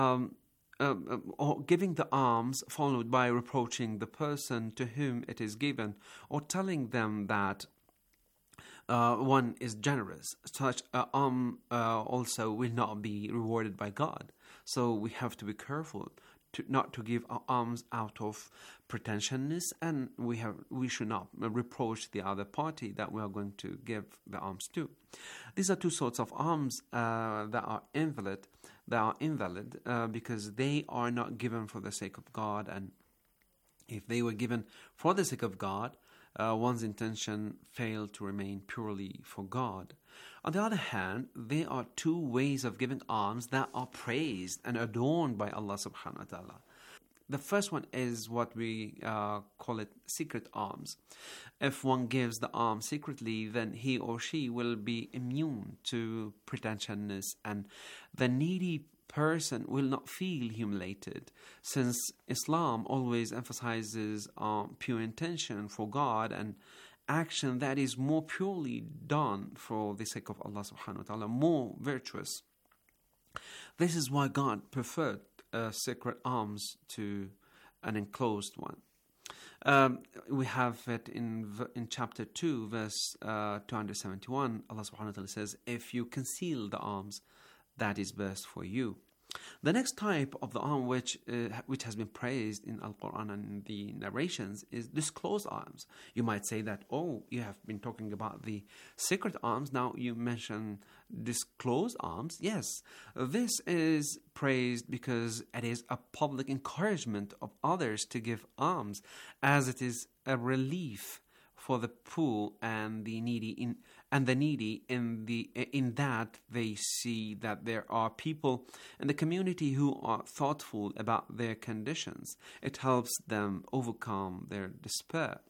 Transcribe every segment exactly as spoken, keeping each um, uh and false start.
Um, uh, uh, or giving the alms followed by reproaching the person to whom it is given, or telling them that uh, one is generous. Such uh, alm uh, also will not be rewarded by God. So we have to be careful to not to give alms out of pretentiousness, and we have we should not reproach the other party that we are going to give the alms to. These are two sorts of alms uh, that are invalid. They are invalid uh, because they are not given for the sake of God, and if they were given for the sake of God, uh, one's intention failed to remain purely for God. On the other hand, there are two ways of giving alms that are praised and adorned by Allah subhanahu wa ta'ala. The first one is what we uh, call it secret alms. If one gives the alms secretly, then he or she will be immune to pretentiousness, and the needy person will not feel humiliated, since Islam always emphasizes um, pure intention for God and action that is more purely done for the sake of Allah subhanahu wa ta'ala, more virtuous. This is why God preferred uh, sacred alms to an enclosed one. Um, we have it in in chapter two, verse uh, two hundred seventy-one. Allah subhanahu wa ta'ala says, if you conceal the alms, that is best for you. The next type of the alms which uh, which has been praised in Al-Quran and the narrations is disclosed alms. You might say that, oh, you have been talking about the secret alms, now you mention disclosed alms. Yes, this is praised because it is a public encouragement of others to give alms, as it is a relief for the poor and the needy in and the needy in the in that they see that there are people in the community who are thoughtful about their conditions. It helps them overcome their despair.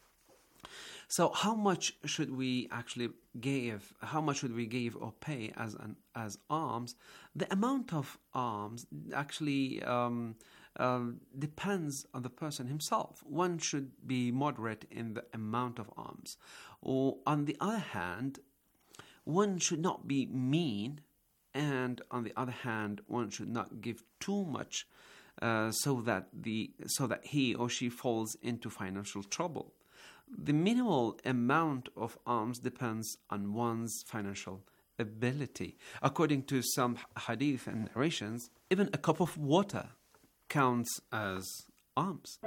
So how much should we actually give? How much should we give or pay as an as alms? The amount of alms actually um, uh, depends on the person himself. One should be moderate in the amount of alms. Or on the other hand, one should not be mean, and on the other hand, one should not give too much, uh, so that the so that he or she falls into financial trouble. The minimal amount of alms depends on one's financial ability. According to some hadith and narrations, even a cup of water counts as alms.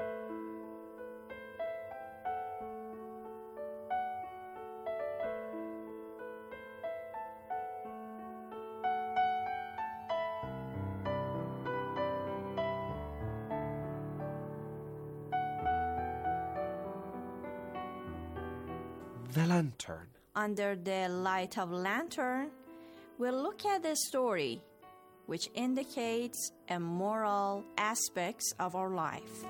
The lantern. Under the light of lantern, we'll look at the story, which indicates a moral aspects of our life.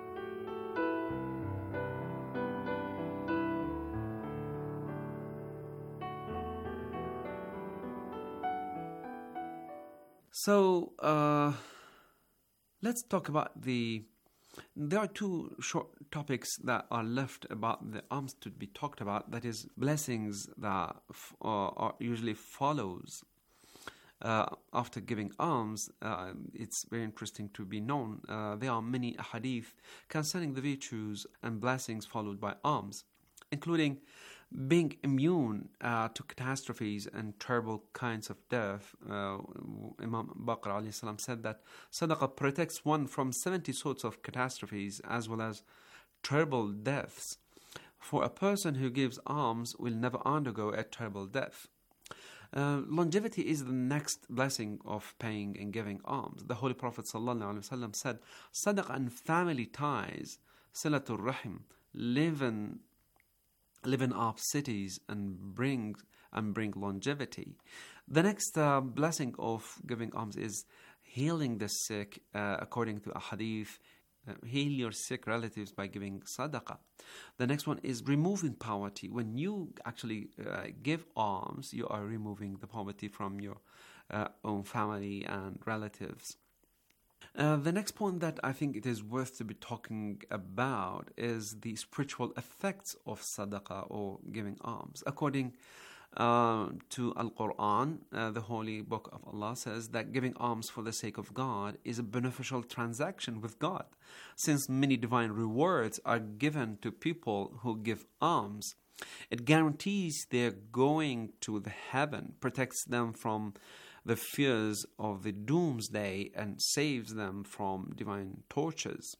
So, uh, let's talk about the... There are two short topics that are left about the alms to be talked about. That is, blessings that f- uh, are usually follows uh, after giving alms. Uh, it's very interesting to be known. Uh, there are many hadith concerning the virtues and blessings followed by alms, including being immune uh, to catastrophes and terrible kinds of death. Uh, Imam Baqir alayhi salam said that sadaqah protects one from seventy sorts of catastrophes as well as terrible deaths. For a person who gives alms will never undergo a terrible death. Uh, longevity is the next blessing of paying and giving alms. The Holy Prophet ﷺ said, sadaqah and family ties, silatul rahim, live living up cities and bring and bring longevity. The next uh, blessing of giving alms is healing the sick, uh, according to a hadith. Uh, heal your sick relatives by giving sadaqah. The next one is removing poverty. When you actually uh, give alms, you are removing the poverty from your uh, own family and relatives. Uh, the next point that I think it is worth to be talking about is the spiritual effects of sadaqah or giving alms. According uh, to Al-Quran, uh, the holy book of Allah, says that giving alms for the sake of God is a beneficial transaction with God, since many divine rewards are given to people who give alms. It guarantees their going to the heaven, protects them from the fears of the doomsday, and saves them from divine tortures.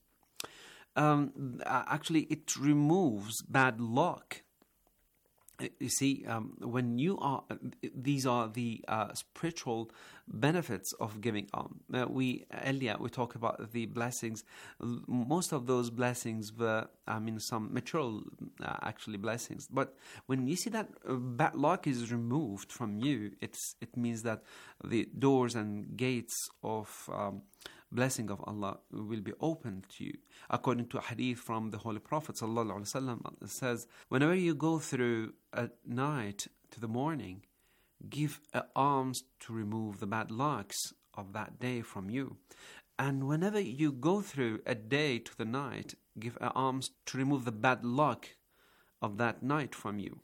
Um, actually, it removes bad luck. You see, um, when you are, these are the uh, spiritual benefits of giving alms. Uh, we earlier we talked about the blessings. Most of those blessings were, I mean, some material uh, actually blessings. But when you see that uh, bad luck is removed from you, it's it means that the doors and gates of um, blessing of Allah will be open to you. According to a hadith from the Holy Prophet sallallahu alaihi wasallam, it says, whenever you go through a night to the morning, give alms to remove the bad lucks of that day from you. And whenever you go through a day to the night, give alms to remove the bad luck of that night from you.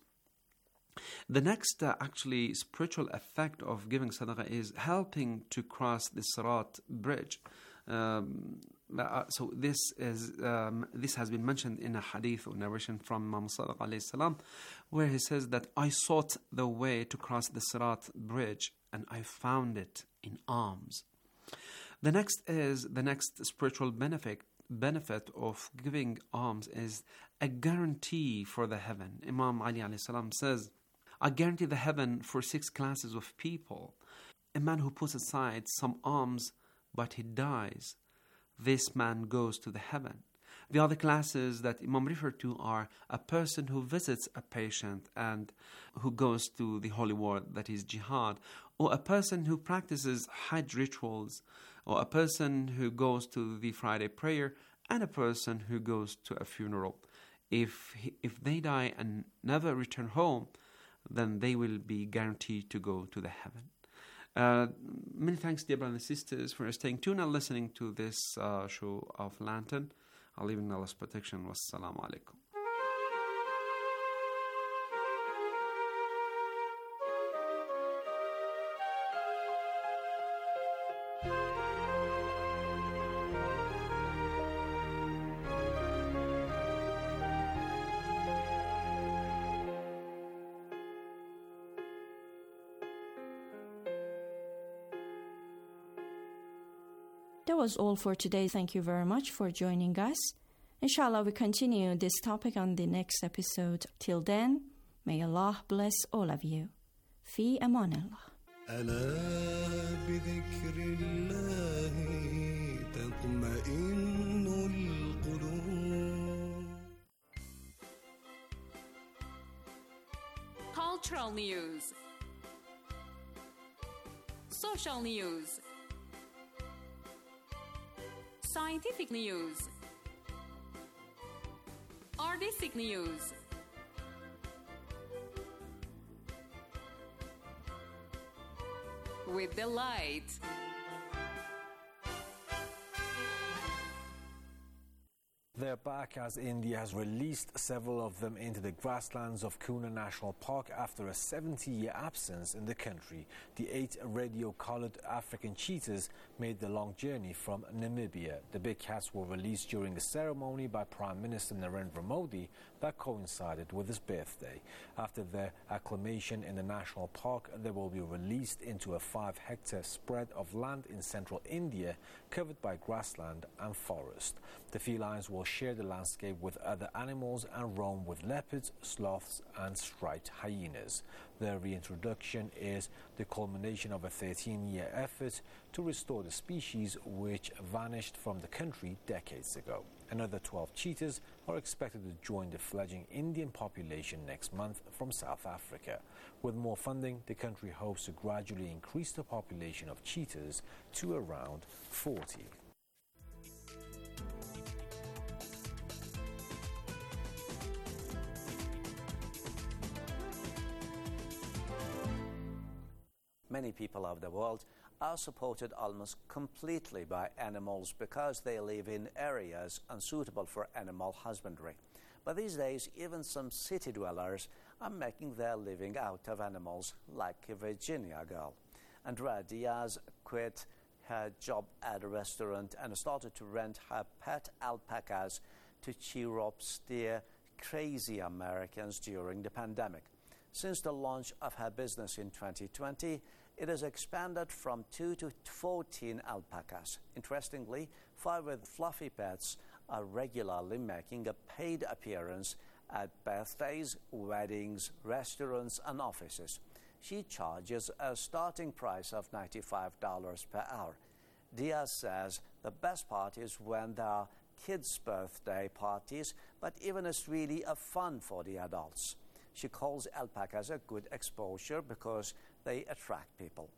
The next uh, actually spiritual effect of giving sadaqah is helping to cross the Sirat bridge. Um, uh, so this is um, this has been mentioned in a hadith or narration from Imam Sadiq alayhi salam, where he says that I sought the way to cross the Sirat bridge and I found it in alms. The next is the next spiritual benefit benefit of giving alms is a guarantee for the heaven. Imam Ali alayhi salam says, I guarantee the heaven for six classes of people. A man who puts aside some alms but he dies, this man goes to the heaven. The other classes that Imam referred to are a person who visits a patient and who goes to the holy war, that is jihad, or a person who practices Hajj rituals, or a person who goes to the Friday prayer, and a person who goes to a funeral. If he, if they die and never return home, then they will be guaranteed to go to the heaven. Uh, many thanks, dear brothers and sisters, for staying tuned and listening to this uh, show of Lantern. I'll leave in Allah's protection. Wassalamu alaikum. That was all for today. Thank you very much for joining us. Inshallah, we continue this topic on the next episode. Till then, may Allah bless all of you. Fi aman Allah. ألا بذكر الله تطمئن القلوب. Cultural news, social news, scientific news, artistic news, with delight. They're back as India has released several of them into the grasslands of Kuna National Park after a seventy-year absence in the country. The eight radio-collared African cheetahs made the long journey from Namibia. The big cats were released during a ceremony by Prime Minister Narendra Modi that coincided with his birthday. After their acclimation in the national park, they will be released into a five-hectare spread of land in central India covered by grassland and forest. The felines will share the landscape with other animals and roam with leopards, sloths and striped hyenas. Their reintroduction is the culmination of a thirteen-year effort to restore the species which vanished from the country decades ago. Another twelve cheetahs are expected to join the fledgling Indian population next month from South Africa. With more funding, the country hopes to gradually increase the population of cheetahs to around forty. Many people of the world are supported almost completely by animals because they live in areas unsuitable for animal husbandry. But these days, even some city dwellers are making their living out of animals, like a Virginia girl. Andrea Diaz quit her job at a restaurant and started to rent her pet alpacas to cheer up the crazy Americans during the pandemic. Since the launch of her business in twenty twenty, it has expanded from two to fourteen alpacas. Interestingly, five of the fluffy pets are regularly making a paid appearance at birthdays, weddings, restaurants, and offices. She charges a starting price of ninety-five dollars per hour. Diaz says the best part is when there are kids' birthday parties, but even it's really a fun for the adults. She calls alpacas a good exposure because they attract people.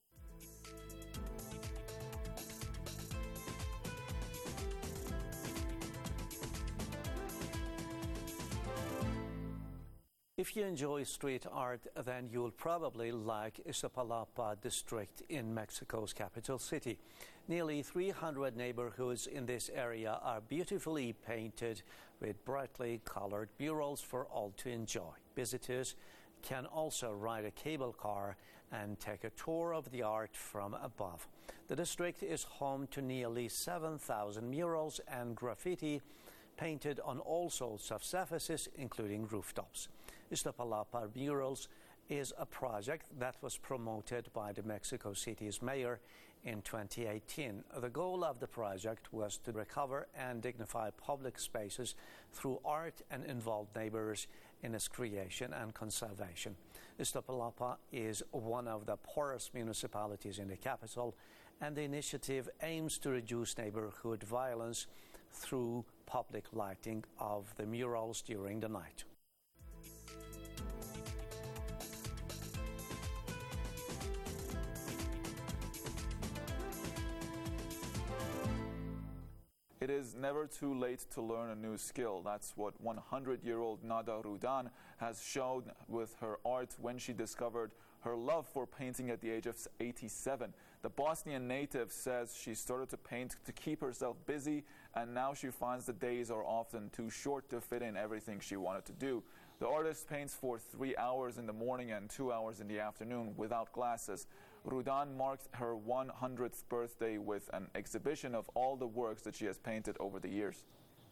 If you enjoy street art, then you'll probably like Iztapalapa district in Mexico's capital city. Nearly three hundred neighborhoods in this area are beautifully painted with brightly colored murals for all to enjoy. Visitors can also ride a cable car and take a tour of the art from above. The district is home to nearly seven thousand murals and graffiti painted on all sorts of surfaces, including rooftops. Iztapalapa Murals is a project that was promoted by the Mexico City's mayor in twenty eighteen. The goal of the project was to recover and dignify public spaces through art and involve neighbors in its creation and conservation. Iztapalapa is one of the poorest municipalities in the capital, and the initiative aims to reduce neighborhood violence through public lighting of the murals during the night. It is never too late to learn a new skill. That's what one hundred-year-old Nada Rudan has shown with her art when she discovered her love for painting at the age of eighty-seven. The Bosnian native says she started to paint to keep herself busy, and now she finds the days are often too short to fit in everything she wanted to do. The artist paints for three hours in the morning and two hours in the afternoon without glasses. Rudan marked her one hundredth birthday with an exhibition of all the works that she has painted over the years.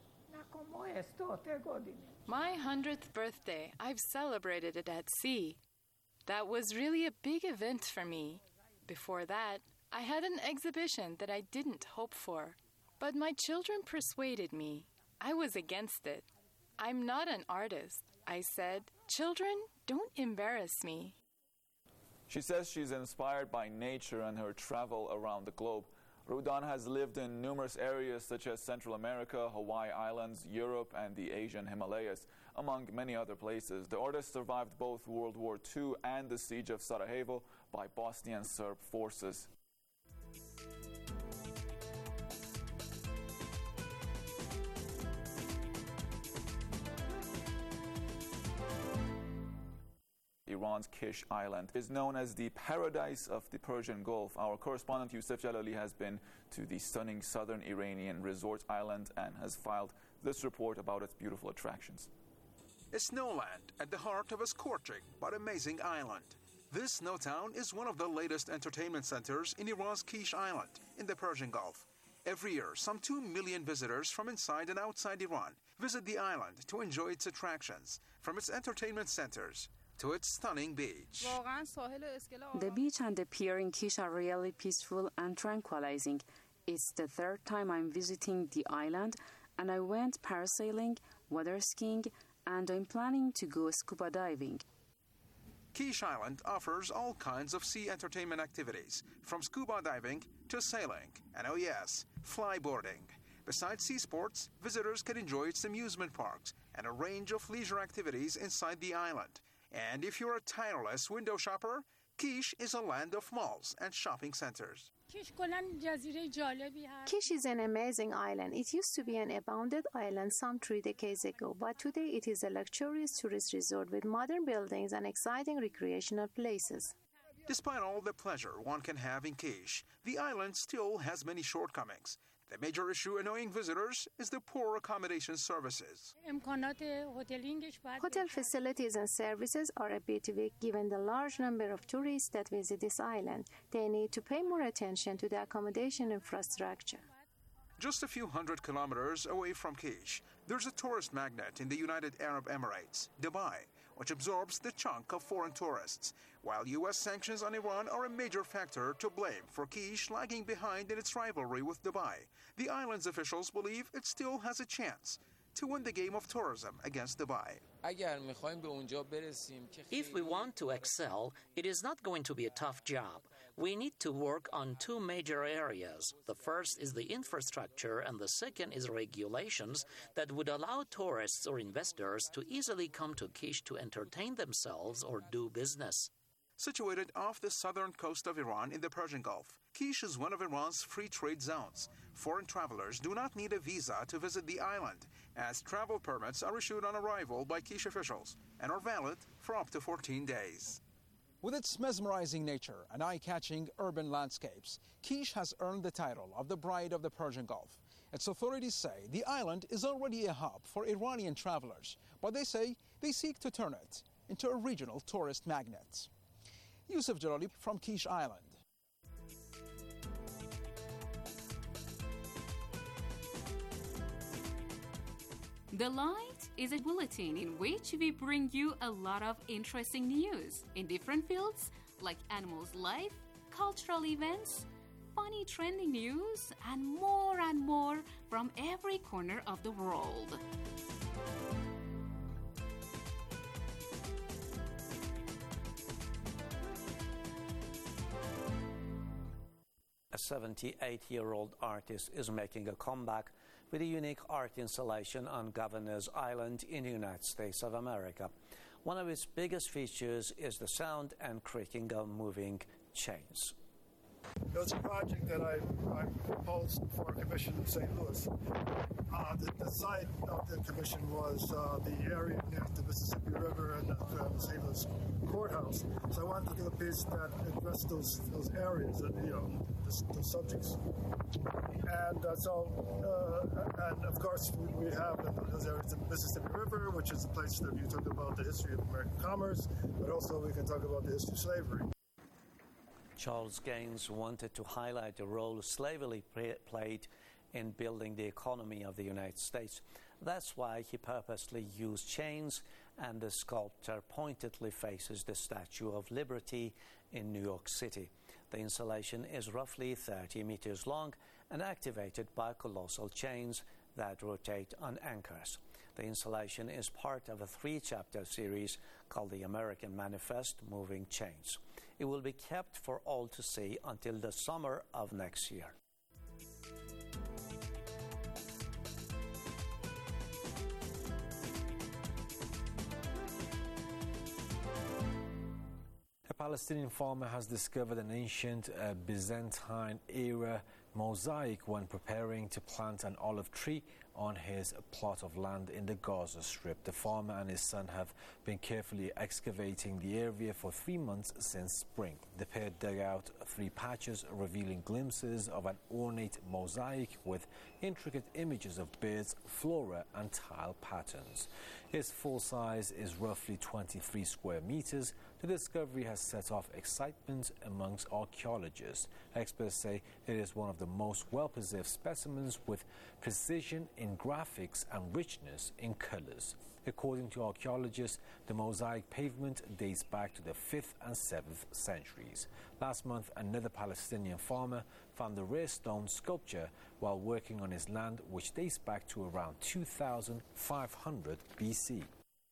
My hundredth birthday, I've celebrated it at sea. That was really a big event for me. Before that, I had an exhibition that I didn't hope for. But my children persuaded me. I was against it. I'm not an artist. I said, "Children, don't embarrass me." She says she's inspired by nature and her travel around the globe. Rudan has lived in numerous areas such as Central America, Hawaii Islands, Europe, and the Asian Himalayas, among many other places. The artist survived both World War Two and the siege of Sarajevo by Bosnian Serb forces. Iran's Kish Island is known as the paradise of the Persian Gulf. Our correspondent Youssef Jalali has been to the stunning southern Iranian resort island and has filed this report about its beautiful attractions. A snowland at the heart of a scorching but amazing island. This snow town is one of the latest entertainment centers in Iran's Kish Island in the Persian Gulf. Every year, some two million visitors from inside and outside Iran visit the island to enjoy its attractions, from its entertainment centers to its stunning beach. The beach and the pier in Kish are really peaceful and tranquilizing. It's the third time I'm visiting the island, and I went parasailing, water skiing, and I'm planning to go scuba diving. Kish Island offers all kinds of sea entertainment activities, from scuba diving to sailing, and oh yes, flyboarding. Besides sea sports, visitors can enjoy its amusement parks and a range of leisure activities inside the island. And if you're a tireless window shopper, Kish is a land of malls and shopping centers. Kish is an amazing island. It used to be an abandoned island some three decades ago, but today it is a luxurious tourist resort with modern buildings and exciting recreational places. Despite all the pleasure one can have in Kish, the island still has many shortcomings. The major issue annoying visitors is the poor accommodation services. Hotel facilities and services are a bit weak given the large number of tourists that visit this island. They need to pay more attention to the accommodation infrastructure. Just a few hundred kilometers away from Kish, there's a tourist magnet in the United Arab Emirates, Dubai, which absorbs the chunk of foreign tourists, while U S sanctions on Iran are a major factor to blame for Kish lagging behind in its rivalry with Dubai. The island's officials believe it still has a chance to win the game of tourism against Dubai. If we want to excel, it is not going to be a tough job. We need to work on two major areas. The first is the infrastructure, and the second is regulations that would allow tourists or investors to easily come to Kish to entertain themselves or do business. Situated off the southern coast of Iran in the Persian Gulf, Kish is one of Iran's free trade zones. Foreign travelers do not need a visa to visit the island, as travel permits are issued on arrival by Kish officials and are valid for up to fourteen days. With its mesmerizing nature and eye-catching urban landscapes, Kish has earned the title of the Bride of the Persian Gulf. Its authorities say the island is already a hub for Iranian travelers, but they say they seek to turn it into a regional tourist magnet. Yusuf Jalali from Kish Island. The Light is a bulletin in which we bring you a lot of interesting news in different fields like animals' life, cultural events, funny trending news, and more and more from every corner of the world. A seventy-eight-year-old artist is making a comeback with a unique art installation on Governor's Island in the United States of America. One of its biggest features is the sound and creaking of moving chains. It was a project that I, I proposed for a commission in Saint Louis. Uh, the, the site of the commission was uh, the area near the Mississippi River and the uh, Saint Louis courthouse. So I wanted to do a piece that addressed those those areas and you know those, those subjects. And uh, so, uh, and of course, we have in those areas the Mississippi River, which is a place that you talk about the history of American commerce, but also we can talk about the history of slavery. Charles Gaines wanted to highlight the role slavery played in building the economy of the United States. That's why he purposely used chains, and the sculpture pointedly faces the Statue of Liberty in New York City. The installation is roughly thirty meters long and activated by colossal chains that rotate on anchors. The installation is part of a three-chapter series called The American Manifest: Moving Chains. It will be kept for all to see until the summer of next year. A Palestinian farmer has discovered an ancient uh, Byzantine-era mosaic when preparing to plant an olive tree on his plot of land in the Gaza Strip. The farmer and his son have been carefully excavating the area for three months since spring. The pair dug out three patches, revealing glimpses of an ornate mosaic with intricate images of birds, flora, and tile patterns. Its full size is roughly twenty-three square meters. The discovery has set off excitement amongst archaeologists. Experts say it is one of the most well-preserved specimens with precision in graphics and richness in colors. According to archaeologists, the mosaic pavement dates back to the fifth and seventh centuries. Last month, another Palestinian farmer found the rare stone sculpture while working on his land, which dates back to around two thousand five hundred B C.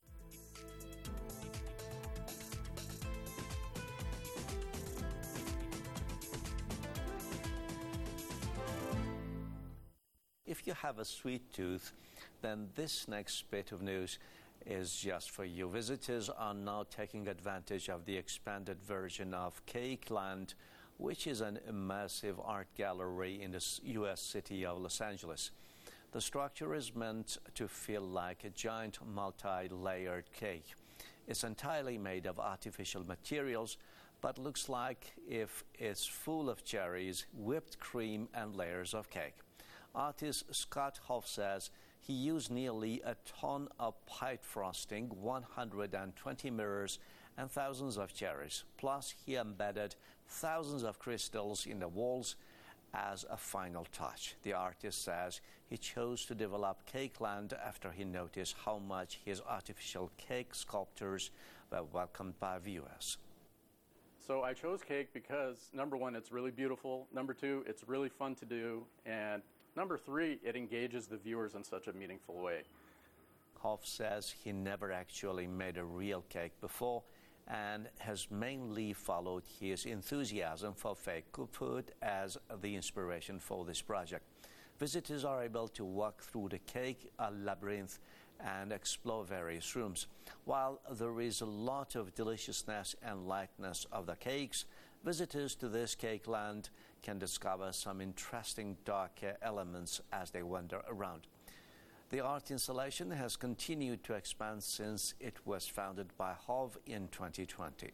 If you have a sweet tooth, then this next bit of news is just for you. Visitors are now taking advantage of the expanded version of Cake Land, which is an immersive art gallery in the U S city of Los Angeles. The structure is meant to feel like a giant multi-layered cake. It's entirely made of artificial materials, but looks like if it's full of cherries, whipped cream, and layers of cake. Artist Scott Hoff says he used nearly a ton of pipe frosting, one hundred twenty mirrors, and thousands of cherries. Plus, he embedded thousands of crystals in the walls as a final touch. The artist says he chose to develop Cakeland after he noticed how much his artificial cake sculptures were welcomed by viewers. So I chose cake because, number one, it's really beautiful. Number two, it's really fun to do. And number three, it engages the viewers in such a meaningful way. Hoff says he never actually made a real cake before and has mainly followed his enthusiasm for fake food as the inspiration for this project. Visitors are able to walk through the cake a labyrinth and explore various rooms. While there is a lot of deliciousness and lightness of the cakes, visitors to this cake land can discover some interesting darker elements as they wander around. The art installation has continued to expand since it was founded by Hov in twenty twenty.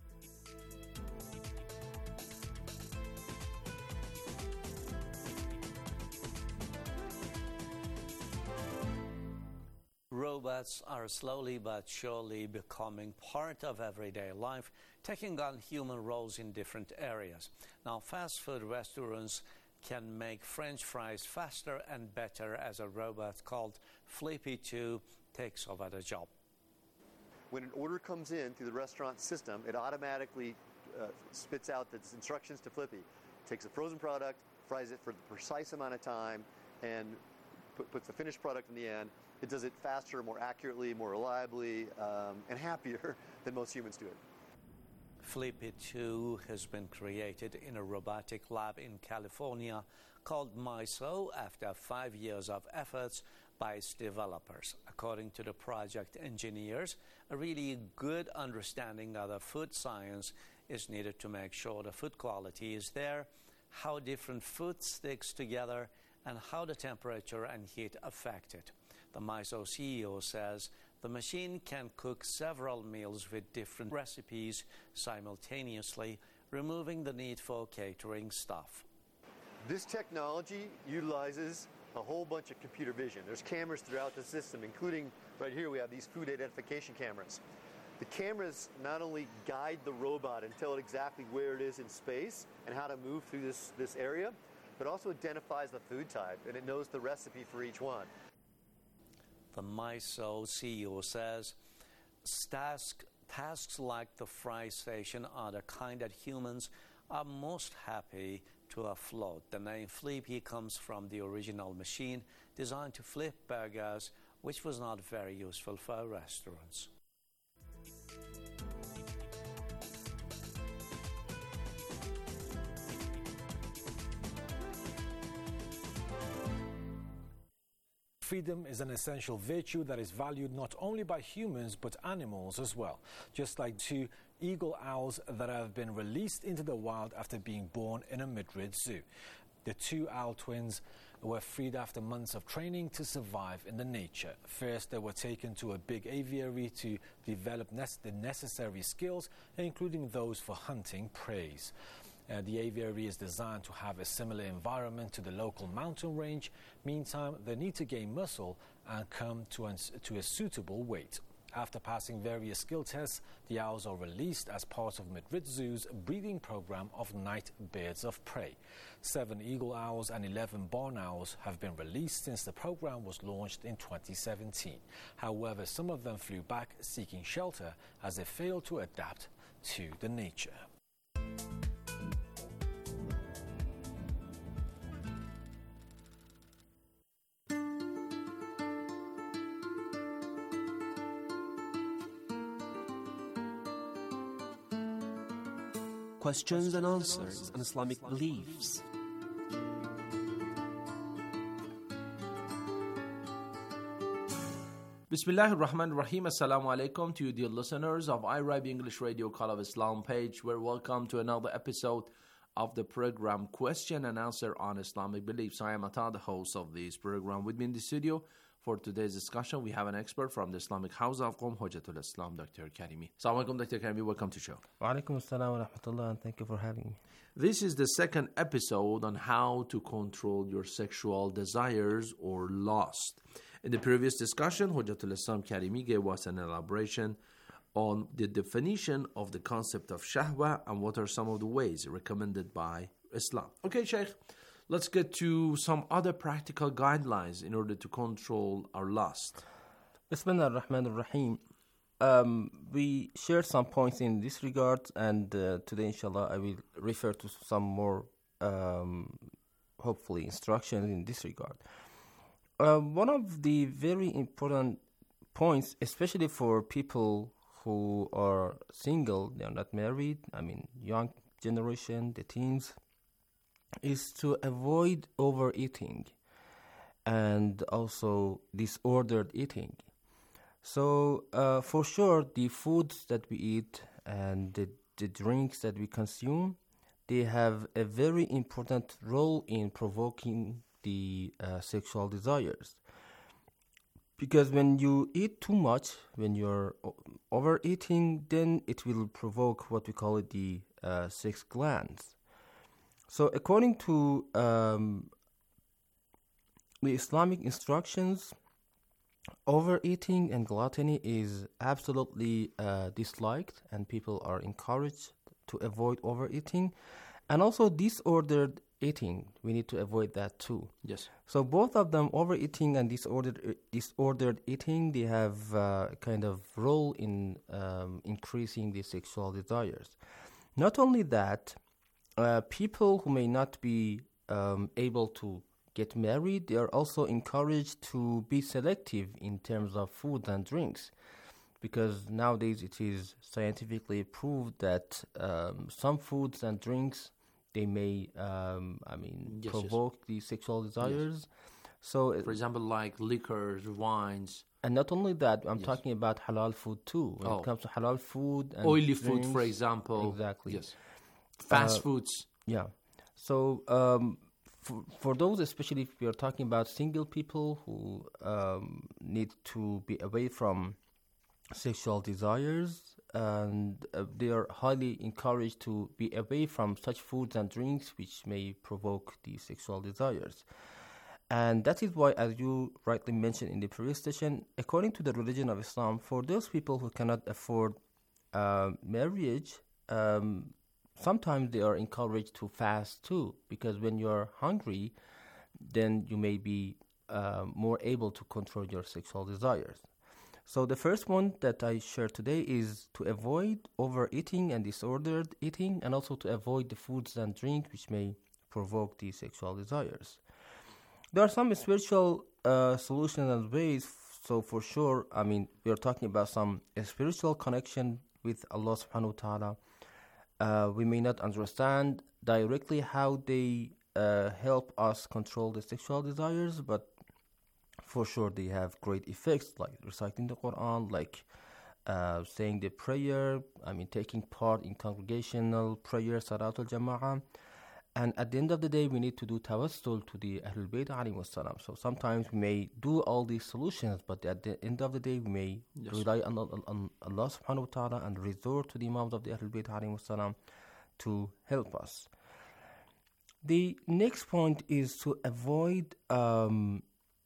Robots are slowly but surely becoming part of everyday life, taking on human roles in different areas. Now, fast food restaurants can make French fries faster and better as a robot called Flippy two takes over the job. When an order comes in through the restaurant system, it automatically uh, spits out the instructions to Flippy. Takes a frozen product, fries it for the precise amount of time, and put, puts the finished product in the end. It does it faster, more accurately, more reliably, um, and happier than most humans do it. Flippy two has been created in a robotic lab in California called MISO after five years of efforts by its developers. According to the project engineers, a really good understanding of the food science is needed to make sure the food quality is there, how different food sticks together, and how the temperature and heat affect it. The MISO C E O says the machine can cook several meals with different recipes simultaneously, removing the need for catering staff. This technology utilizes a whole bunch of computer vision. There's cameras throughout the system, including right here we have these food identification cameras. The cameras not only guide the robot and tell it exactly where it is in space and how to move through this, this area, but also identifies the food type, and it knows the recipe for each one. The MISO C E O says task, tasks like the fry station are the kind that humans are most happy to offload. The name Flippy comes from the original machine designed to flip burgers, which was not very useful for restaurants. Freedom is an essential virtue that is valued not only by humans but animals as well, just like two eagle owls that have been released into the wild after being born in a Madrid zoo. The two owl twins were freed after months of training to survive in the nature. First, they were taken to a big aviary to develop the necessary skills, including those for hunting prey. Uh, the aviary is designed to have a similar environment to the local mountain range. Meantime, they need to gain muscle and come to, an, to a suitable weight. After passing various skill tests, the owls are released as part of Madrid Zoo's breeding program of night birds of prey. Seven eagle owls and eleven barn owls have been released since the program was launched in twenty seventeen. However, some of them flew back seeking shelter as they failed to adapt to the nature. Questions and answers on Islamic beliefs. Bismillah ar-Rahman ar-Rahim. Assalamu alaikum to you dear listeners of I R I B English Radio Call of Islam page. We're welcome to another episode of the program Question and Answer on Islamic Beliefs. I am Ata, the host of this program. With me in the studio For today's discussion, we have an expert from the Islamic House of Qom, Hujjatul Islam, Doctor Karimi. Assalamu alaikum, Doctor Karimi. Welcome to the show. Wa alaikum assalam wa rahmatullah, and thank you for having me. This is the second episode on how to control your sexual desires or lust. In the previous discussion, Hujjatul Islam Karimi gave us an elaboration on the definition of the concept of shahwa and what are some of the ways recommended by Islam. Okay, Sheikh, let's get to some other practical guidelines in order to control our lust. Bismillah ar-Rahman ar-Rahim. Um, we shared some points in this regard, and uh, today, inshallah, I will refer to some more, um, hopefully, instructions in this regard. Uh, one of the very important points, especially for people who are single, they are not married, I mean, young generation, the teens, is to avoid overeating and also disordered eating. So, uh, for sure, the foods that we eat and the, the drinks that we consume, they have a very important role in provoking the uh, sexual desires. Because when you eat too much, when you're overeating, then it will provoke what we call it the uh, sex glands. So according to um, the Islamic instructions, overeating and gluttony is absolutely uh, disliked, and people are encouraged to avoid overeating. And also disordered eating, we need to avoid that too. Yes. So both of them, overeating and disordered disordered eating, they have uh, kind of role in um, increasing the sexual desires. Not only that, uh, people who may not be um, able to get married, they are also encouraged to be selective in terms of food and drinks, because nowadays it is scientifically proved that um, some foods and drinks, they may, um, I mean, yes, provoke yes. the sexual desires. Yes. So, for example, like liquors, wines. And not only that, I'm yes. talking about halal food too. When oh. it comes to halal food and oily drinks, food, for example. Exactly. Yes. Fast uh, foods. Yeah. So, um, for, for those, especially if we are talking about single people who um, need to be away from sexual desires, and uh, they are highly encouraged to be away from such foods and drinks which may provoke the sexual desires. And that is why, as you rightly mentioned in the previous session, according to the religion of Islam, for those people who cannot afford uh, marriage, um, sometimes they are encouraged to fast too, because when you are hungry, then you may be uh, more able to control your sexual desires. So the first one that I share today is to avoid overeating and disordered eating, and also to avoid the foods and drinks which may provoke the sexual desires. There are some spiritual uh, solutions and ways. So for sure, I mean, we are talking about some spiritual connection with Allah subhanahu wa ta'ala. Uh, we may not understand directly how they uh, help us control the sexual desires, but for sure they have great effects, like reciting the Quran, like uh, saying the prayer, I mean taking part in congregational prayer, Salatul Jama'ah. And at the end of the day, we need to do tawassul to the Ahlul Bayt alayhi wassalam. So sometimes we may do all these solutions, but at the end of the day, we may yes. rely on, on, on Allah subhanahu wa ta'ala and resort to the Imams of the Ahlul Bayt alayhi wassalam to help us. The next point is to avoid um,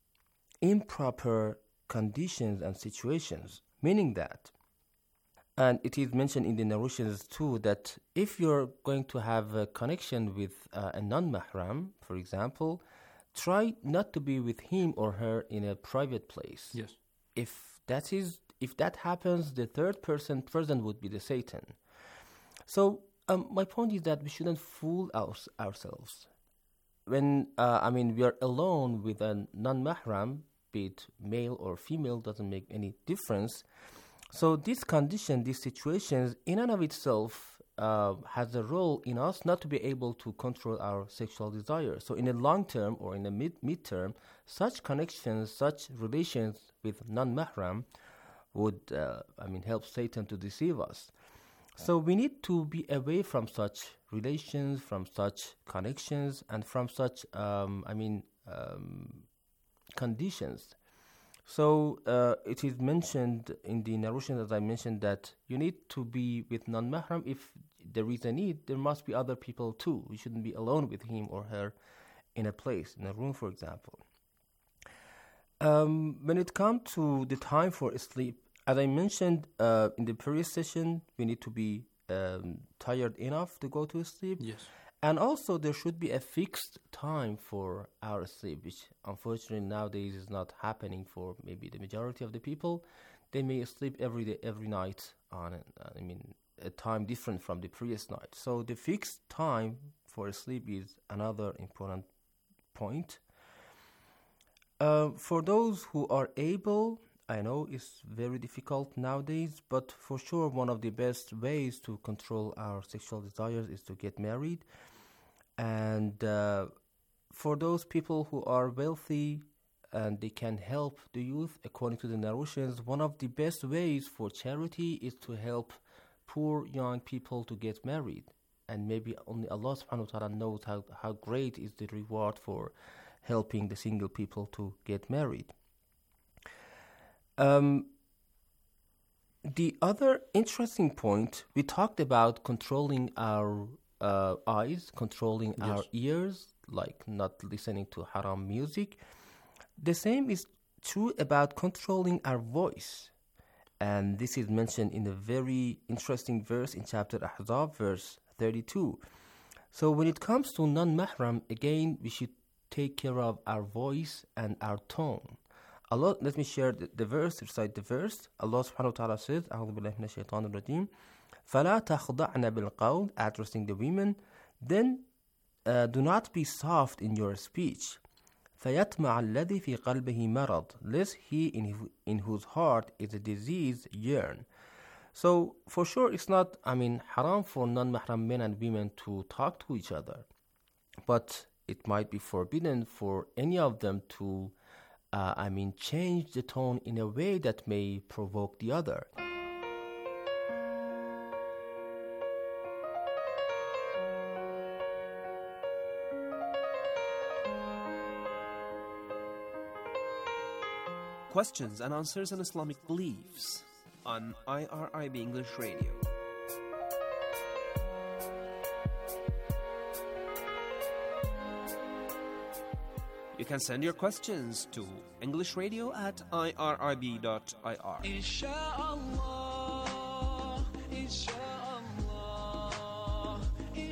improper conditions and situations, meaning that, and it is mentioned in the narrations too, that if you're going to have a connection with uh, a non-mahram, for example, try not to be with him or her in a private place. Yes. If that is, if that happens, the third person present would be the Satan. So um, my point is that we shouldn't fool our, ourselves. When, uh, I mean, we are alone with a non-mahram, be it male or female, doesn't make any difference. So this condition, these situations, in and of itself, uh, has a role in us not to be able to control our sexual desires. So in the long term or in the mid mid-term, such connections, such relations with non-mahram would, uh, I mean, help Satan to deceive us. So we need to be away from such relations, from such connections, and from such, um, I mean, um, conditions. So uh, it is mentioned in the narration, as I mentioned, that you need to be with non-mahram. If there is a need, there must be other people too. You shouldn't be alone with him or her in a place, in a room, for example. Um, when it comes to the time for sleep, as I mentioned uh, in the previous session, we need to be um, tired enough to go to sleep. Yes. And also there should be a fixed time for our sleep, which unfortunately nowadays is not happening for maybe the majority of the people. They may sleep every day, every night on, I mean, a time different from the previous night. So the fixed time for sleep is another important point. Uh, for those who are able, I know it's very difficult nowadays, but for sure one of the best ways to control our sexual desires is to get married. And uh, for those people who are wealthy and they can help the youth, according to the narrations, one of the best ways for charity is to help poor young people to get married. And maybe only Allah subhanahu wa ta'ala knows how, how great is the reward for helping the single people to get married. Um, the other interesting point, we talked about controlling our uh, eyes, controlling Yes. our ears, like not listening to haram music. The same is true about controlling our voice. And this is mentioned in a very interesting verse in chapter Ahzab, verse thirty-two. So when it comes to non-mahram, again, we should take care of our voice and our tone. Allah, let me share the, the verse, recite the verse. Allah subhanahu wa ta'ala says, أعوذ بالله من الشيطان الرجيم فلا تخضعن بالقول, addressing the women, then uh, do not be soft in your speech. فيطمع الذي في قلبه مرض, lest he in, his, in whose heart is a disease yearn. So for sure it's not, I mean, haram for non-mahram men and women to talk to each other. But it might be forbidden for any of them to, uh, I mean, change the tone in a way that may provoke the other. Questions and answers on Islamic beliefs on I R I B English Radio. You can send your questions to englishradio at I R I B dot I R. Inshallah, inshallah,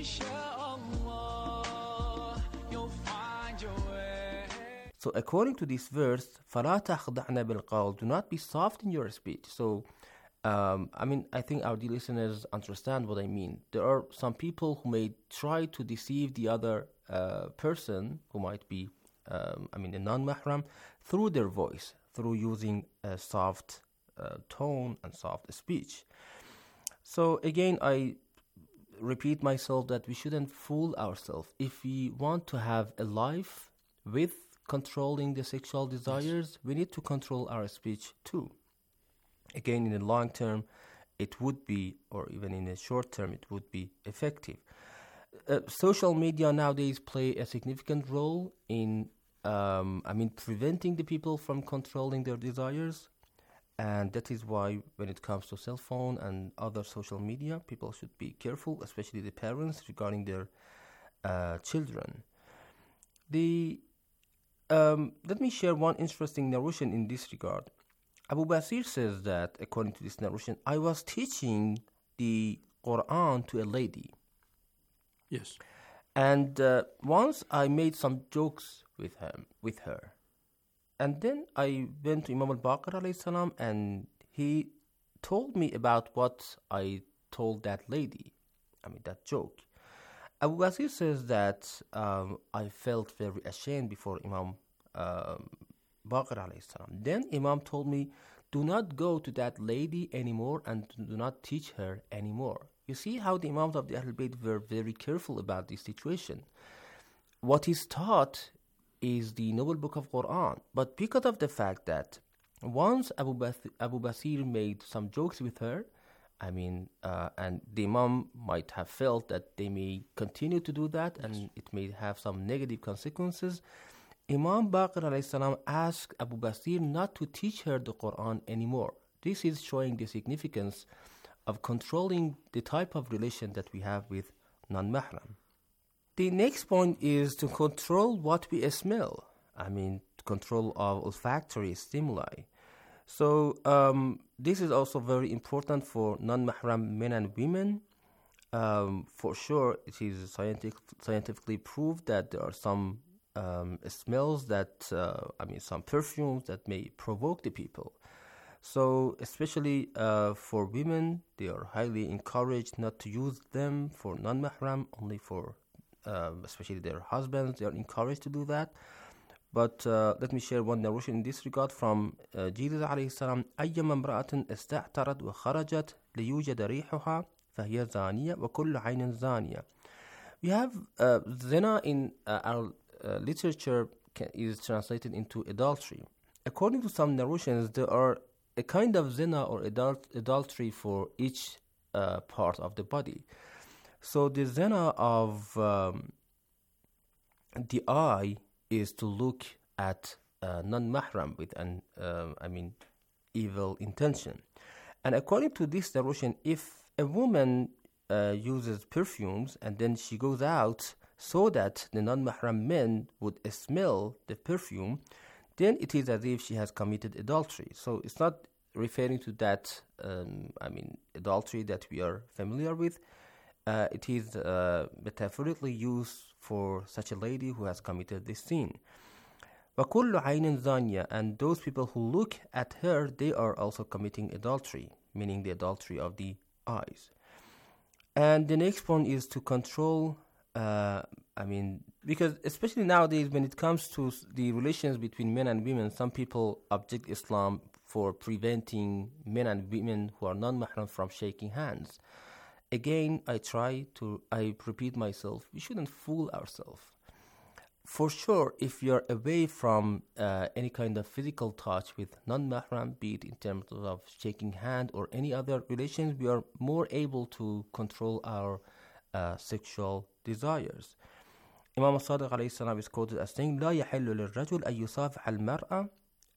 inshallah, you'll find your way. So according to this verse, فَلَا تَخْضَعْنَ بِالْقَوْلِ, do not be soft in your speech. So, um, I mean, I think our dear listeners understand what I mean. There are some people who may try to deceive the other uh, person who might be, um, I mean, a non-mahram, through their voice, through using a soft uh, tone and soft speech. So again, I repeat myself that we shouldn't fool ourselves. If we want to have a life with controlling the sexual desires, yes, we need to control our speech too. Again, in the long term, it would be, or even in the short term, it would be effective. Uh, social media nowadays play a significant role in, um, I mean, preventing the people from controlling their desires. And that is why when it comes to cell phone and other social media, people should be careful, especially the parents, regarding their uh, children. The um, let me share one interesting narration in this regard. Abu Basir says that, according to this narration, I was teaching the Quran to a lady. Yes. And uh, once I made some jokes with him, with her. And then I went to Imam al-Baqir alayhi salam, and he told me about what I told that lady. I mean, that joke. Abu Basir says that um, I felt very ashamed before Imam um, Baqir alayhi salam. Then Imam told me, do not go to that lady anymore and do not teach her anymore. You see how the Imams of the Ahlul Bayt were very careful about this situation. What is taught is the noble book of Quran. But because of the fact that once Abu, Bath- Abu Basir made some jokes with her, I mean, uh, and the Imam might have felt that they may continue to do that, yes, and it may have some negative consequences. Imam Baqir alayhi salam asked Abu Basir not to teach her the Quran anymore. This is showing the significance of controlling the type of relation that we have with non-mahram. The next point is to control what we smell. I mean, control of olfactory stimuli. So um, this is also very important for non-mahram men and women. Um, for sure, it is scientific, scientifically proved that there are some um, smells that, uh, I mean, some perfumes that may provoke the people. So especially uh, for women, they are highly encouraged not to use them for non-mahram, only for uh, especially their husbands. They are encouraged to do that. But uh, let me share one narration in this regard from uh, Jesus alayhi salam. أيما امرأة استعترت وخرجت ليوجد ريحها فهي زانية وكل عين زانية. We have uh, zina in uh, our uh, literature can, is translated into adultery. According to some narrations, there are a kind of zina or adult, adultery for each uh, part of the body. So the zina of um, the eye is to look at uh, non-mahram with an, uh, I mean, evil intention. And according to this narration, if a woman uh, uses perfumes and then she goes out so that the non-mahram men would smell the perfume, then it is as if she has committed adultery. So it's not referring to that, um, I mean, adultery that we are familiar with. Uh, it is uh, metaphorically used for such a lady who has committed this sin. وَكُلُّ عَيْنٍ زَانِيَةٍ. And those people who look at her, they are also committing adultery, meaning the adultery of the eyes. And the next point is to control, uh, I mean, because especially nowadays when it comes to the relations between men and women, some people object Islam for preventing men and women who are non-mahram from shaking hands. Again, I try to, I repeat myself, we shouldn't fool ourselves. For sure, if you're away from uh, any kind of physical touch with non-mahram, be it in terms of shaking hand or any other relations, we are more able to control our uh, sexual desires. Imam al-Sadiq alayhi salam is quoted as saying, لا يحل للرجل أن يصافح المرأة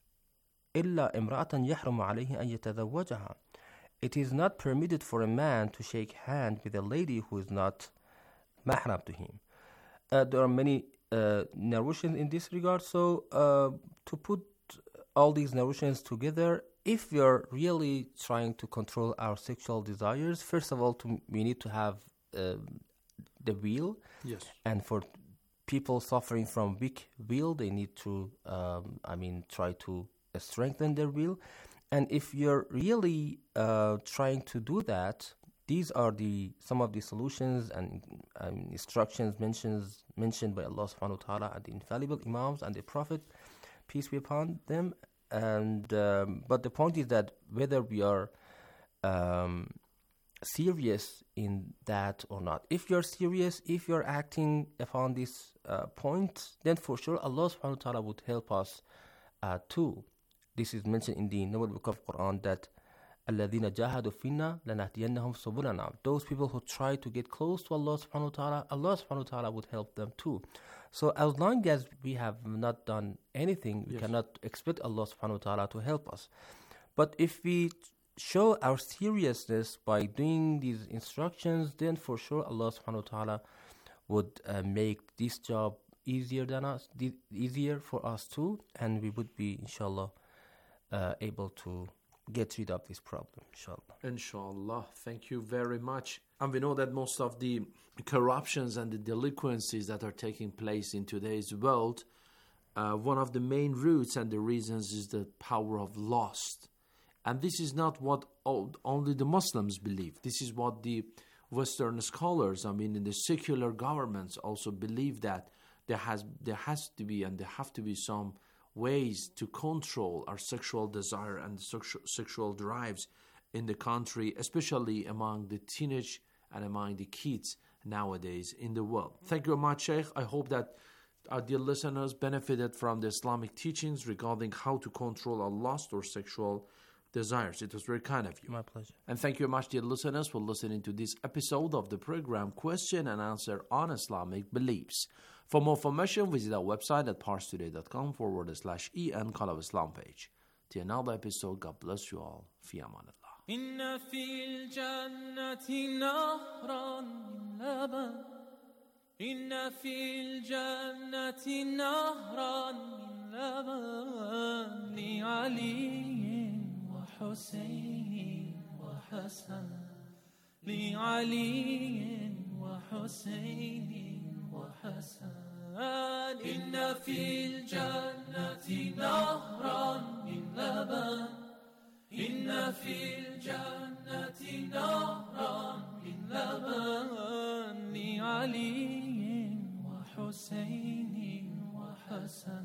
إلا امرأة يحرم عليه أن يتزوجها. It is not permitted for a man to shake hand with a lady who is not mahram to him. Uh, there are many uh, narrations in this regard, so uh, to put all these narrations together, if we are really trying to control our sexual desires, first of all, to, we need to have uh, the will. Yes. And for people suffering from weak will, they need to, um, I mean, try to uh, strengthen their will. And if you're really uh, trying to do that, these are the some of the solutions and um, instructions mentioned mentioned by Allah subhanahu wa ta'ala and the infallible Imams and the Prophet, peace be upon them. And um, but the point is that whether we are um, serious in that or not. If you're serious, if you're acting upon this uh, point, then for sure Allah subhanahu wa ta'ala would help us uh, too. This is mentioned in the Noble Book of Quran that الَّذِينَ جَاهَدُوا فِينَا لَنَهْدِيَنَّهُمْ سُبُلَنَا. Those people who try to get close to Allah subhanahu wa ta'ala, Allah subhanahu wa ta'ala would help them too. So as long as we have not done anything, we yes. cannot expect Allah subhanahu wa ta'ala to help us. But if we show our seriousness by doing these instructions, then for sure Allah subhanahu wa ta'ala would uh, make this job easier than us, di- easier for us too, and we would be inshallah uh, able to get rid of this problem, inshallah. Inshallah. Thank you very much. And we know that most of the corruptions and the delinquencies that are taking place in today's world, uh, one of the main roots and the reasons is the power of lust. And this is not what all, only the Muslims believe. This is what the Western scholars, I mean, in the secular governments also believe, that there has there has to be and there have to be some ways to control our sexual desire and sexual, sexual drives in the country, especially among the teenage and among the kids nowadays in the world. Thank you very much, Sheikh. I hope that our dear listeners benefited from the Islamic teachings regarding how to control our lust or sexual desires. It was very kind of you. My pleasure. And thank you very much, dear listeners, for listening to this episode of the program Question and Answer on Islamic Beliefs. For more information, visit our website at parstoday.com forward slash en Call of Islam page. Till another episode, God bless you all. Fi amanillah. إن في الجنة نهرا من لبن إن في الجنة نهرا من لبن لعلي وحسين وحسن لعلي وحسين وحسن إن في الجنة نهرا من لبن إن في الجنة نهرا من لبن لعلي وحسين وحسن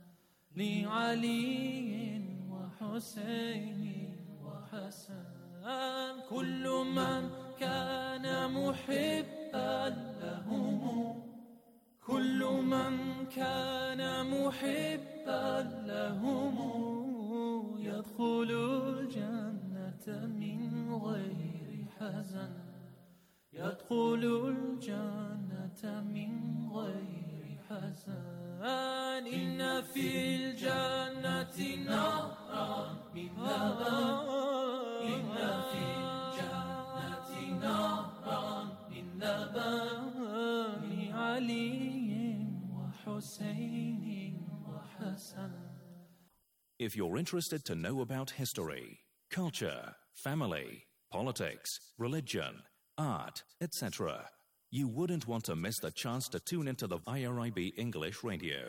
لعلي وحسين وحسن كل من كان محبا لهم كل من كان محبا لهم يدخل الجنة من غير حزن يدخل الجنة من غير حزن إن في الجنة نهرا من لبن إن في الجنة نهرا من لبن لعلي وحسين وحسن. If you're interested to know about history, culture, family, politics, religion, art, et cetera, you wouldn't want to miss the chance to tune into the I R I B English Radio.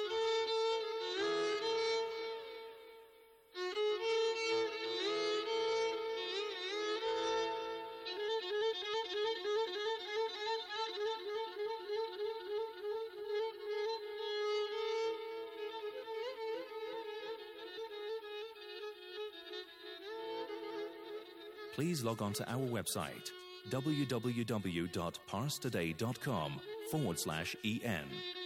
Please log on to our website, www.parstoday.com forward slash en.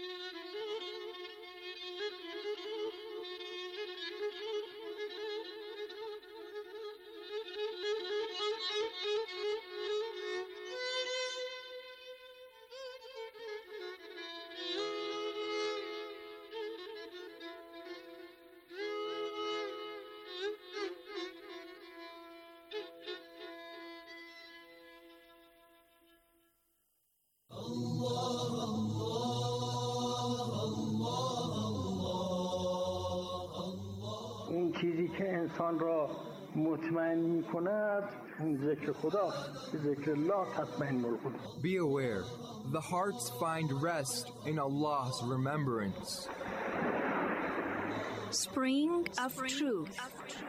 اون چیزی که انسان را مطمئن می کند اون ذکر خداست. ذکر الله تطمئن القلوب. Be aware, the hearts find rest in Allah's remembrance. Spring of Truth.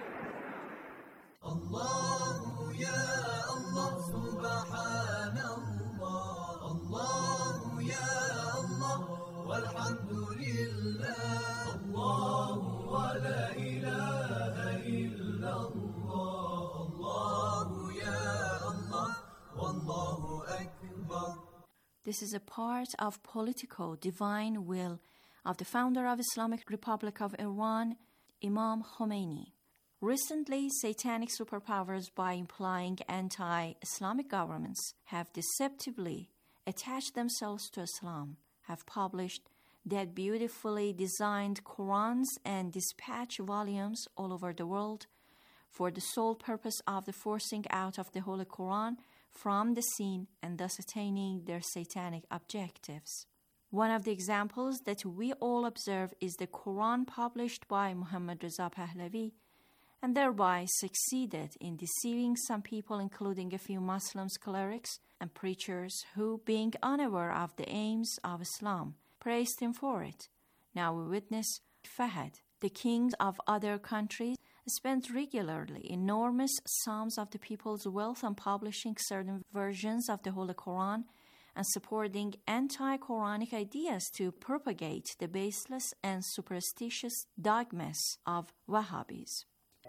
الله يا الله سبحان الله الله يا الله والحمد لله الله ولا إله إلا الله الله يا الله والله أكبر. This is a part of political divine will of the founder of Islamic Republic of Iran, Imam Khomeini. Recently, satanic superpowers, by implying anti-Islamic governments, have deceptively attached themselves to Islam, have published that beautifully designed Qurans and dispatch volumes all over the world for the sole purpose of the forcing out of the Holy Quran from the scene and thus attaining their satanic objectives. One of the examples that we all observe is the Quran published by Muhammad Reza Pahlavi, and thereby succeeded in deceiving some people, including a few Muslim clerics and preachers who, being unaware of the aims of Islam, praised him for it. Now we witness Fahad, the kings of other countries, spent regularly enormous sums of the people's wealth on publishing certain versions of the Holy Quran and supporting anti-Quranic ideas to propagate the baseless and superstitious dogmas of Wahhabis.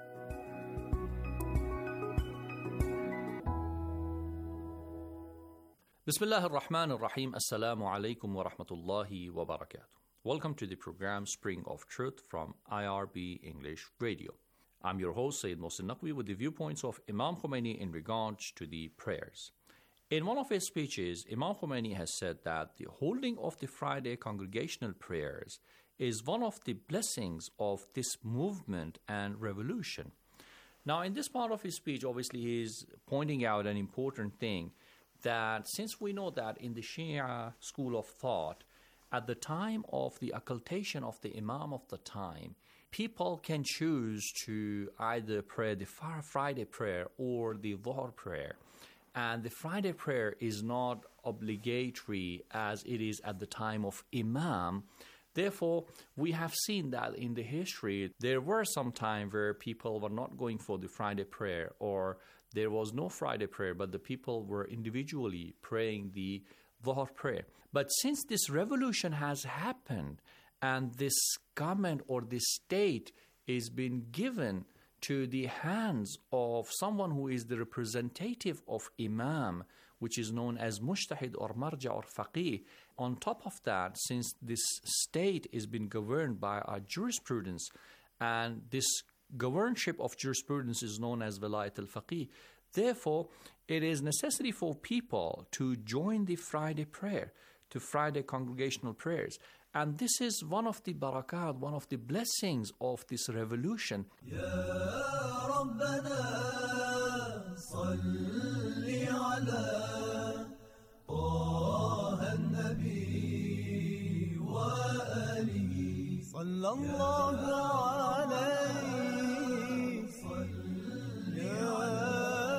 Bismillah ar-Rahman ar-Rahim. Assalamu alaikum wa rahmatullahi wa barakatuh. Welcome to the program Spring of Truth from I R B English Radio. I'm your host, Sayyid Mohsin Naqvi, with the viewpoints of Imam Khomeini in regards to the prayers. In one of his speeches, Imam Khomeini has said that the holding of the Friday congregational prayers is one of the blessings of this movement and revolution. Now, in this part of his speech, obviously, he is pointing out an important thing, that since we know that in the Shia school of thought, at the time of the occultation of the Imam of the time, people can choose to either pray the Friday prayer or the Dhuhr prayer. And the Friday prayer is not obligatory as it is at the time of Imam. Therefore, we have seen that in the history, there were some time where people were not going for the Friday prayer, or there was no Friday prayer, but the people were individually praying the Dhuhr prayer. But since this revolution has happened, and this government or this state is being given to the hands of someone who is the representative of Imam, which is known as Mujtahid or Marja or Faqih. On top of that, since this state is being governed by our jurisprudence, and this governorship of jurisprudence is known as Vilayat al-Faqih, therefore, it is necessary for people to join the Friday prayer, to Friday congregational prayers. And this is one of the barakat, one of the blessings of this revolution. Ya Rabbana, salli ala Taha an-Nabi wa alihi, sallallahu alayhi, salli ala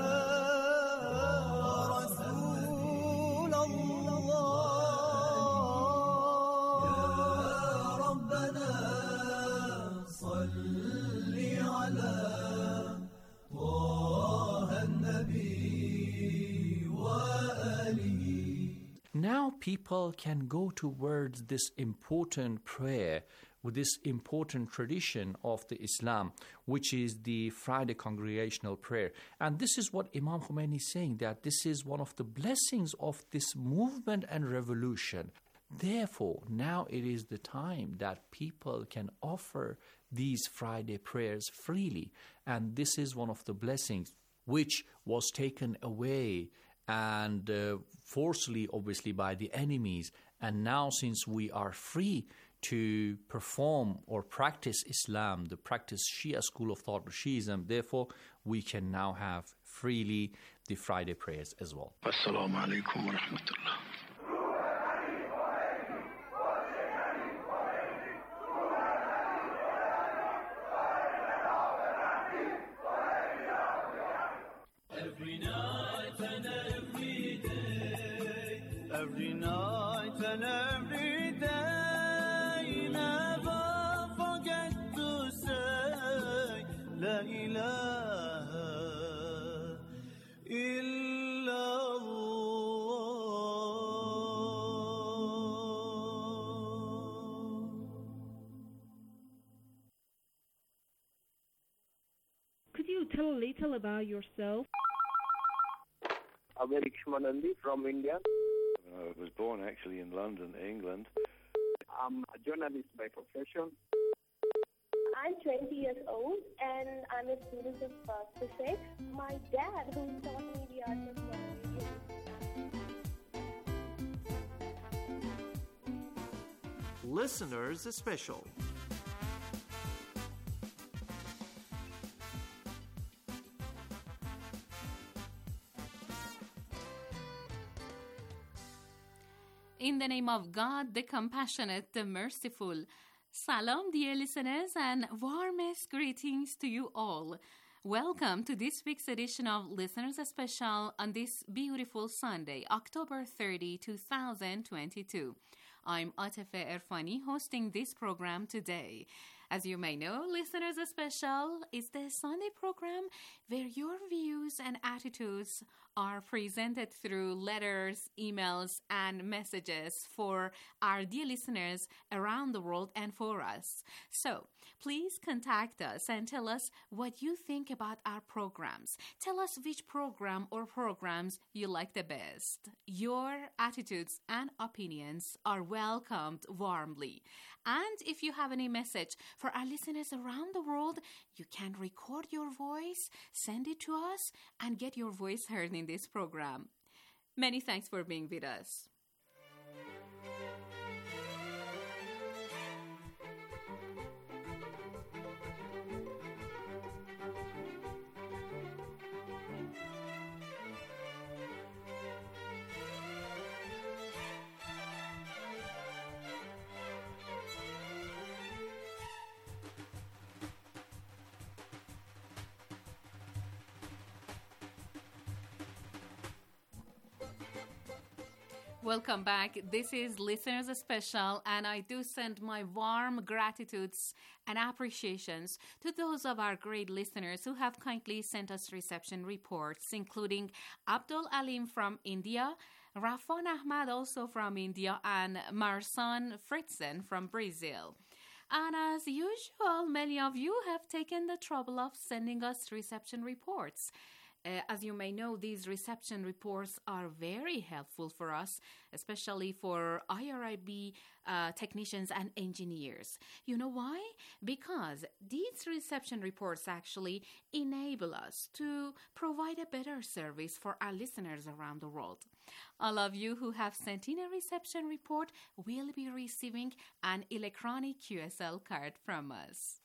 Now people can go towards this important prayer with this important tradition of the Islam, which is the Friday congregational prayer. And this is what Imam Khomeini is saying, that this is one of the blessings of this movement and revolution. Therefore, now it is the time that people can offer these Friday prayers freely. And this is one of the blessings which was taken away and uh, forcefully, obviously, by the enemies. And now, since we are free to perform or practice Islam, the practice Shia school of thought, Shiism, therefore, we can now have freely the Friday prayers as well. Assalamu alaikum wa rahmatullah. Every night and every day, every night and every day, never forget to say La ilaha illallah. Could you tell a little about yourself? Abir Kishmanandi from India. I was born actually in London, England. I'm a journalist by profession. I'm twenty years old and I'm a student of uh, physics. My dad, who taught me the art of radio. Listeners Special. In the name of God, the compassionate, the merciful. Salam, dear listeners, and warmest greetings to you all. Welcome to this week's edition of Listeners Special on this beautiful Sunday, October thirtieth, twenty twenty-two. I'm Atefe Erfani, hosting this program today. As you may know, Listeners Special is the Sunday program where your views and attitudes are presented through letters, emails, and messages for our dear listeners around the world and for us. So, please contact us and tell us what you think about our programs. Tell us which program or programs you like the best. Your attitudes and opinions are welcomed warmly. And if you have any message for our listeners around the world, you can record your voice, send it to us, and get your voice heard in this program. Many thanks for being with us. Welcome back. This is Listeners Special, and I do send my warm gratitudes and appreciations to those of our great listeners who have kindly sent us reception reports, including Abdul Alim from India, Rafan Ahmad also from India, and Marsan Fritzen from Brazil. And as usual, many of you have taken the trouble of sending us reception reports. Uh, as you may know, these reception reports are very helpful for us, especially for I R I B uh, technicians and engineers. You know why? Because these reception reports actually enable us to provide a better service for our listeners around the world. All of you who have sent in a reception report will be receiving an electronic Q S L card from us.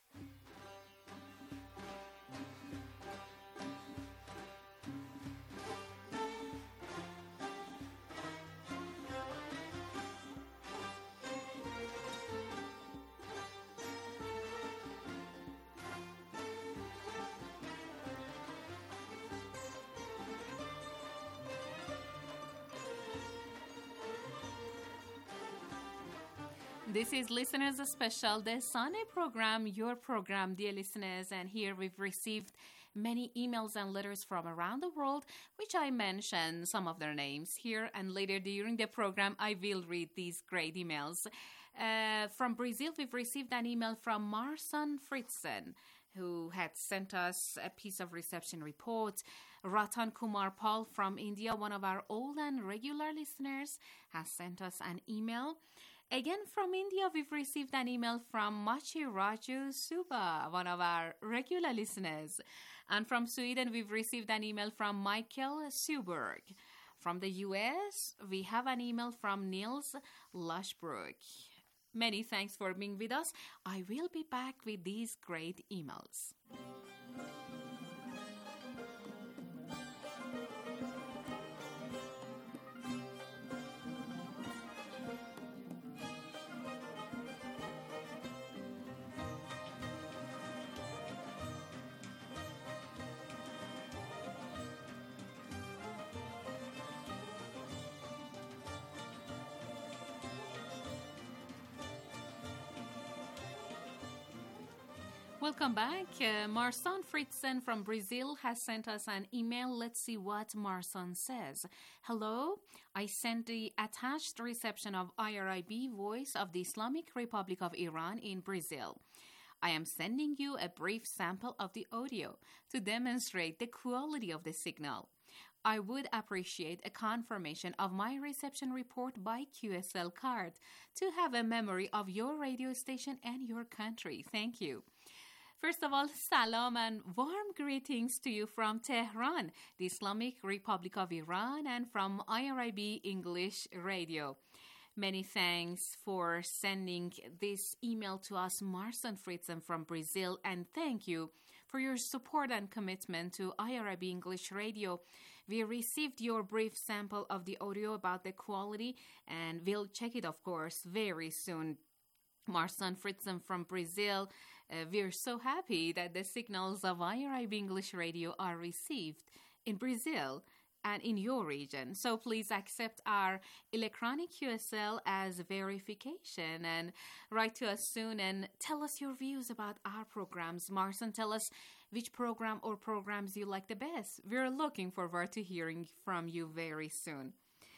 This is Listeners Special, the Sunday program, your program, dear listeners. And here we've received many emails and letters from around the world, which I mention some of their names here. And later during the program, I will read these great emails. Uh, from Brazil, we've received an email from Marsan Fritzen, who had sent us a piece of reception report. Ratan Kumar Paul from India, one of our old and regular listeners, has sent us an email. Again, from India, we've received an email from Machi Raju Suba, one of our regular listeners. And from Sweden, we've received an email from Michael Suberg. From the U S, we have an email from Niels Lushbrook. Many thanks for being with us. I will be back with these great emails. Welcome back. Uh, Marsan Fritzen from Brazil has sent us an email. Let's see what Marsan says. Hello, I sent the attached reception of I R I B Voice of the Islamic Republic of Iran in Brazil. I am sending you a brief sample of the audio to demonstrate the quality of the signal. I would appreciate a confirmation of my reception report by Q S L card to have a memory of your radio station and your country. Thank you. First of all, salam and warm greetings to you from Tehran, the Islamic Republic of Iran, and from I R I B English Radio. Many thanks for sending this email to us, Marsan Fritzen from Brazil, and thank you for your support and commitment to I R I B English Radio. We received your brief sample of the audio about the quality, and we'll check it, of course, very soon. Marsan Fritzen from Brazil, uh, we're so happy that the signals of I R I B English Radio are received in Brazil and in your region. So please accept our electronic Q S L as verification and write to us soon and tell us your views about our programs. Marsan, tell us which program or programs you like the best. We're looking forward to hearing from you very soon.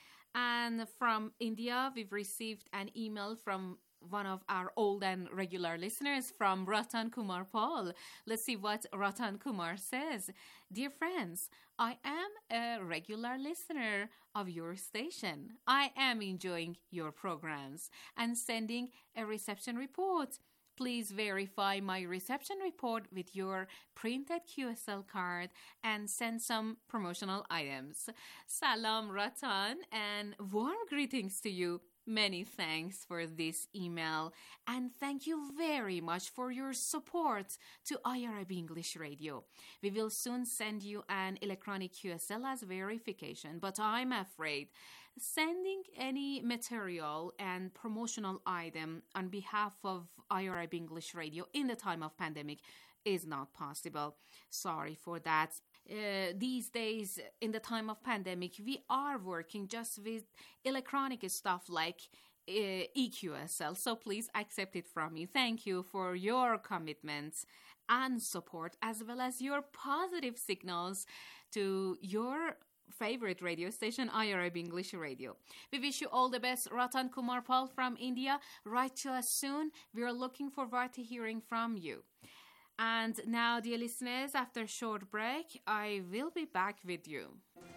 And from India, we've received an email from one of our old and regular listeners, from Ratan Kumar Paul. Let's see what Ratan Kumar says. Dear friends, I am a regular listener of your station. I am enjoying your programs and sending a reception report. Please verify my reception report with your printed Q S L card and send some promotional items. Salam Ratan and warm greetings to you. Many thanks for this email and thank you very much for your support to I R I B English Radio. We will soon send you an electronic Q S L as verification, but I'm afraid sending any material and promotional item on behalf of I R I B English Radio in the time of pandemic is not possible. Sorry for that. Uh, these days, in the time of pandemic, we are working just with electronic stuff like uh, E Q S L. So please accept it from me. Thank you for your commitment and support, as well as your positive signals to your favorite radio station, I R I B English Radio. We wish you all the best. Ratan Kumar Pal from India. Write to us soon. We are looking forward to hearing from you. And now, dear listeners, after a short break, I will be back with you.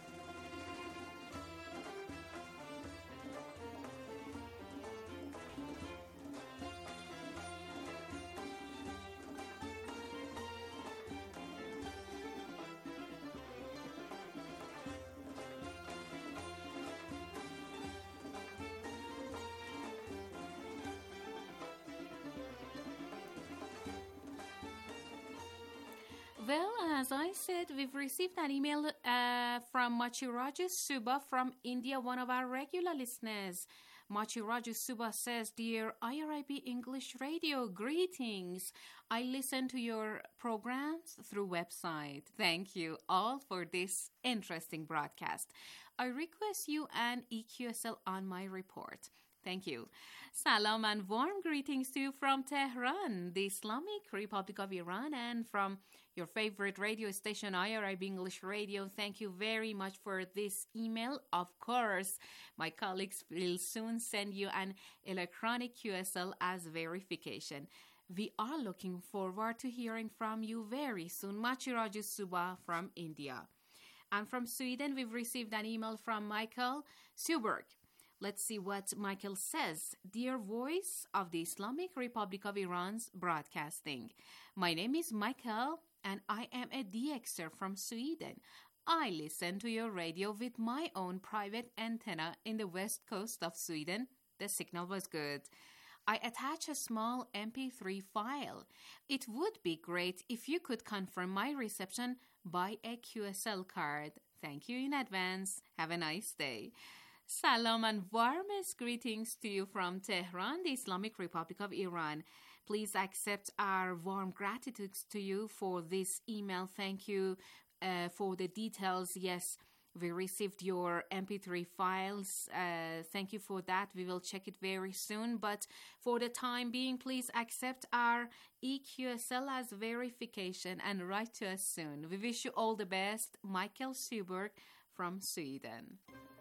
Well, as I said, we've received an email uh, from Machiraju Suba from India, one of our regular listeners. Machiraju Suba says, Dear I R I B English Radio, greetings. I listen to your programs through website. Thank you all for this interesting broadcast. I request you an E Q S L on my report. Thank you. Salam and warm greetings to you from Tehran, the Islamic Republic of Iran, and from your favorite radio station, I R I B English Radio. Thank you very much for this email. Of course, my colleagues will soon send you an electronic Q S L as verification. We are looking forward to hearing from you very soon. Machiraju Suba from India. And from Sweden, we've received an email from Michael Suberg. Let's see what Michael says. Dear Voice of the Islamic Republic of Iran's Broadcasting. My name is Michael and I am a D Xer from Sweden. I listen to your radio with my own private antenna in the west coast of Sweden. The signal was good. I attach a small M P three file. It would be great if you could confirm my reception by a Q S L card. Thank you in advance. Have a nice day. Salam and warmest greetings to you from Tehran, the Islamic Republic of Iran. Please accept our warm gratitude to you for this email. Thank you uh, for the details. Yes, we received your M P three files. Uh, thank you for that. We will check it very soon. But for the time being, please accept our E Q S L as verification and write to us soon. We wish you all the best. Michael Suberg from Sweden.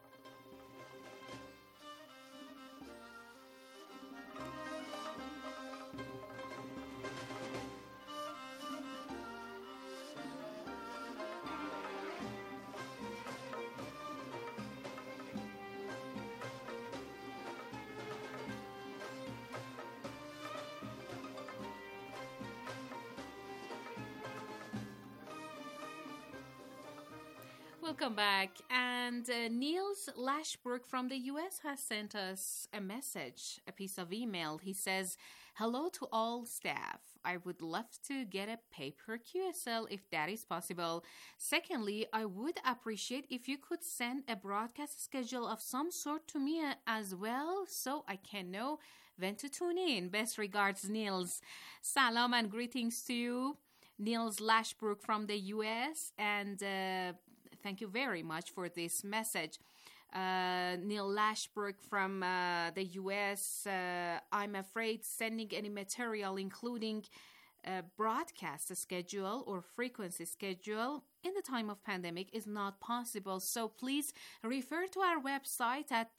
Welcome back. And uh, Niels Lashbrook from the U S has sent us a message, a piece of email. He says, hello to all staff. I would love to get a paper Q S L if that is possible. Secondly, I would appreciate if you could send a broadcast schedule of some sort to me as well so I can know when to tune in. Best regards, Niels. Salam and greetings to you. Niels Lashbrook from the U S and uh, thank you very much for this message. Uh, Neil Lashbrook from uh, the U S. Uh, I'm afraid sending any material, including a broadcast schedule or frequency schedule in the time of pandemic is not possible. So please refer to our website at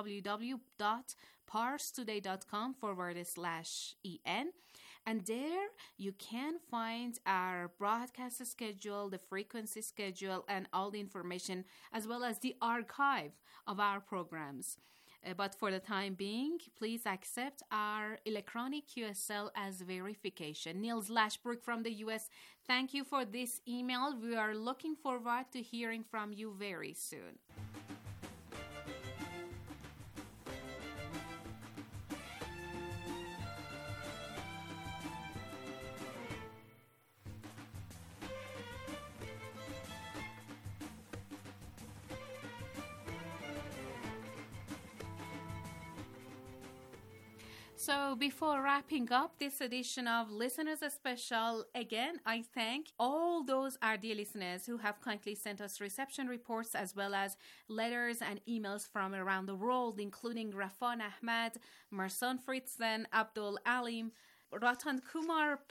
www.parstoday.com forward slash en. And there you can find our broadcast schedule, the frequency schedule, and all the information, as well as the archive of our programs. Uh, but for the time being, please accept our electronic Q S L as verification. Niels Lashbrook from the U S, thank you for this email. We are looking forward to hearing from you very soon. So before wrapping up this edition of Listeners Special, again, I thank all those our dear listeners who have kindly sent us reception reports as well as letters and emails from around the world, including Rafan Ahmad, Marsan Fritzen, Abdul Alim, Ratan Kumar,